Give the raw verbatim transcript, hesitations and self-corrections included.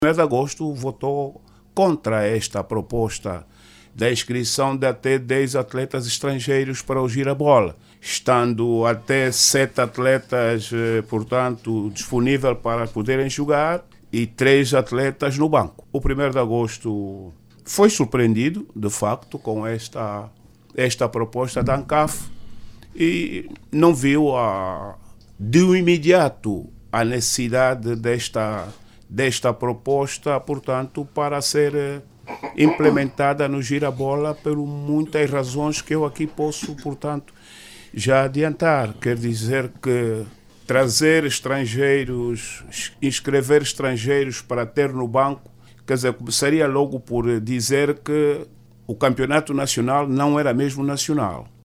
primeiro de agosto votou contra esta proposta da inscrição de até dez atletas estrangeiros para o Girabola, estando até sete atletas, portanto, disponíveis para poderem jogar e três atletas no banco. O primeiro de agosto foi surpreendido, de facto, com esta, esta proposta da ANCAF e não viu a, de imediato a necessidade desta, desta proposta, portanto, para ser implementada no Girabola por muitas razões que eu aqui posso, portanto, já adiantar. Quer dizer que trazer estrangeiros, inscrever estrangeiros para ter no banco, quer dizer, começaria logo por dizer que o campeonato nacional não era mesmo nacional.